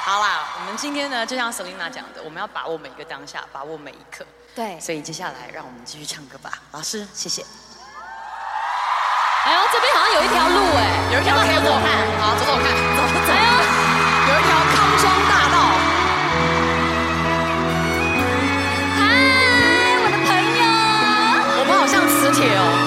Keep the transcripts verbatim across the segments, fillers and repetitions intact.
好啦，我们今天呢，就像 Selina 讲的，我们要把握每一个当下，把握每一刻。 对， 所以接下来让我们继续唱歌吧，老师，谢谢。 哎呦，这边好像有一条路哎， 有一条可以走看，好，走走看，走走。哎呦，有一条康庄大道。 嗨，我的朋友， 我们好像磁铁哦。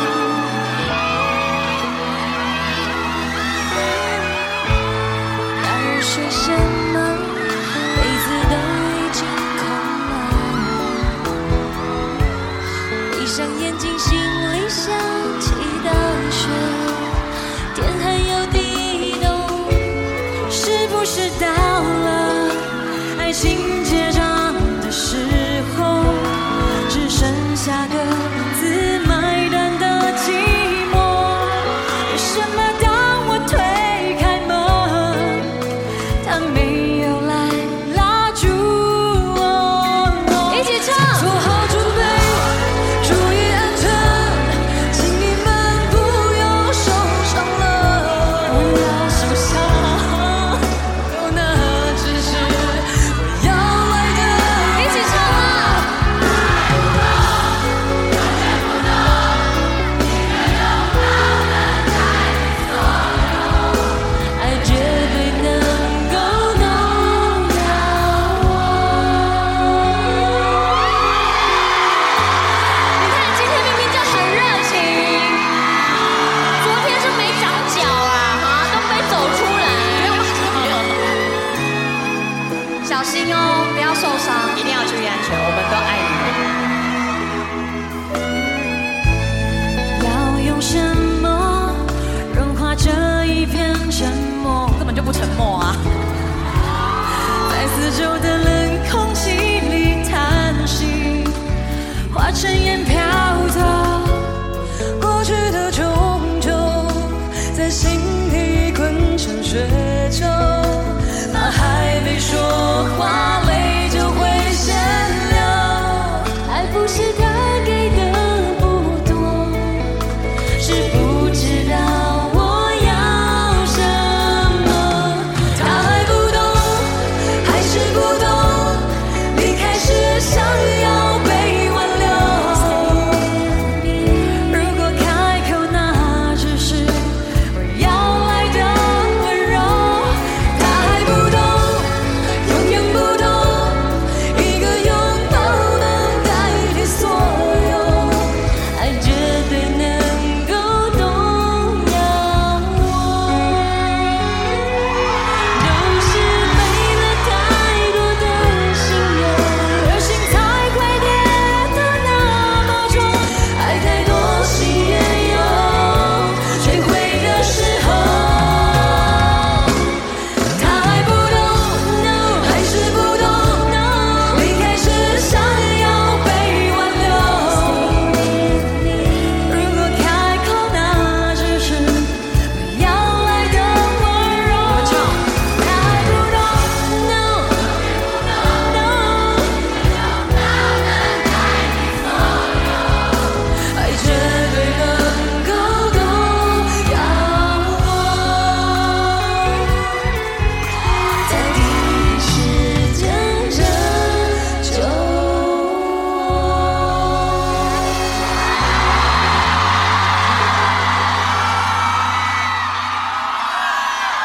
说什么？杯子都已经空了。闭上眼睛，心里想起的雪，天还有地动，是不是到了爱情结账的时候，只剩下各自买单的寂寞？为什么当我推开门，他没有来拉住我？一起唱。做好准备，注意安全，请你们不要受伤了，不要受伤。有那只是我要来的。一起唱啊！爱绝对能够弄掉我。你看，今天明明就很热情，昨天是没长脚啊，哈，都没走出来。小心哦，不要受伤。 一定要注意安全，我们都爱你们。 要用什么融化这一片沉默？ 根本就不沉默啊！ 在四周的冷空气里叹息，化成烟飘